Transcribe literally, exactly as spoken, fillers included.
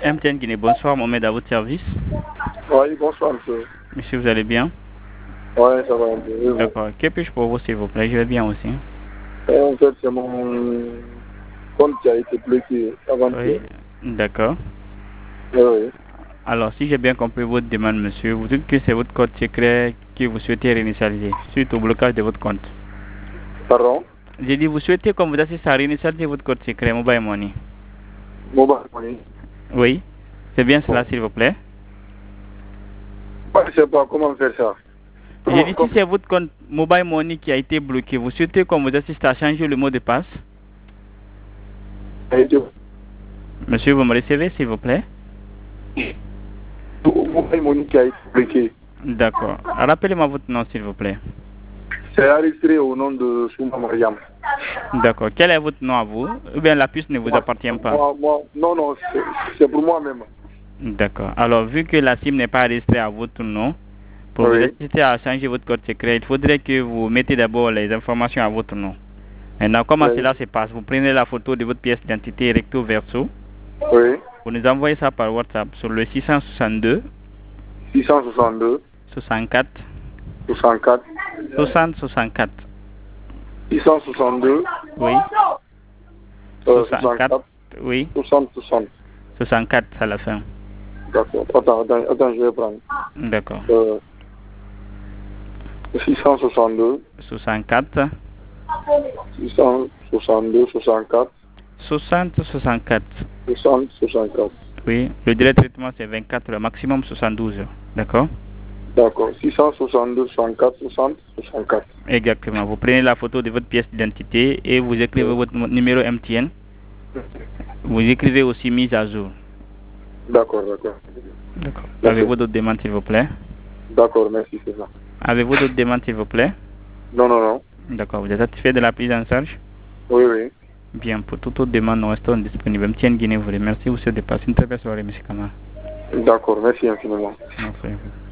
M T N Guinée, bonsoir, Mohamed à votre service. Oui, bonsoir, monsieur. Monsieur, vous allez bien? Oui, ça va un peu. D'accord. Que puis-je pour vous, s'il vous plaît? Je vais bien aussi. Et en fait, c'est mon compte qui a été bloqué avant-hier. Oui, d'accord. Oui, oui. Alors, si j'ai bien compris votre demande, monsieur, vous dites que c'est votre code secret que vous souhaitez réinitialiser suite au blocage de votre compte. Pardon? J'ai dit, vous souhaitez qu'on vous assiste à réinitialiser votre code secret Mobile Money. Mobile Money. Oui, c'est bien cela, Bon. s'il vous plaît. Je ne sais pas comment faire ça. J'ai dit, si Comme... c'est votre compte Mobile Money qui a été bloqué, vous souhaitez qu'on vous assiste à changer le mot de passe? Monsieur, vous me recevez, s'il vous plaît? Mobile Money qui a été bloqué. D'accord. Rappelez-moi votre nom, s'il vous plaît. C'est enregistré au nom de Souma Mariam. D'accord. Quel est votre nom à vous? Ou bien la puce ne vous Moi, appartient pas? moi, moi, non, non, c'est pour moi-même. D'accord. Alors, vu que la SIM n'est pas enregistrée à votre nom, pour Oui. vous assister à changer votre code secret, il faudrait que vous mettez d'abord les informations à votre nom. Maintenant, comment Oui. cela se passe? Vous prenez la photo de votre pièce d'identité recto verso. Oui. Vous nous envoyez ça par WhatsApp sur le six cent soixante-deux. six cent soixante-deux. soixante-quatre. soixante-quatre. soixante soixante-quatre. six cent soixante-deux. Oui. Euh, soixante-quatre. Oui. soixante, soixante. soixante-quatre à la fin. D'accord. Attends, attends, attends, je vais prendre. D'accord. Euh, six cent soixante-deux. soixante-quatre. six cent soixante-deux, soixante-quatre. soixante soixante-quatre. soixante, soixante-quatre. Oui. Le délai de traitement c'est vingt-quatre heures, maximum soixante-douze heures. D'accord? D'accord. six cent soixante-deux, soixante-quatre, soixante, soixante-quatre. Exactement. Vous prenez la photo de votre pièce d'identité et vous écrivez votre numéro M T N. Vous écrivez aussi mise à jour. D'accord, d'accord. D'accord. Avez-vous d'autres demandes, s'il vous plaît? D'accord, merci, c'est ça. Avez-vous d'autres demandes, s'il vous plaît? Non, non, non. D'accord. Vous êtes satisfait de la prise en charge? Oui, oui. Bien. Pour toute autre demande, nous restons disponibles. M T N Guinée vous remercie. Vous souhaite de passer une très belle soirée, M. Kamara. D'accord, merci infiniment. Merci.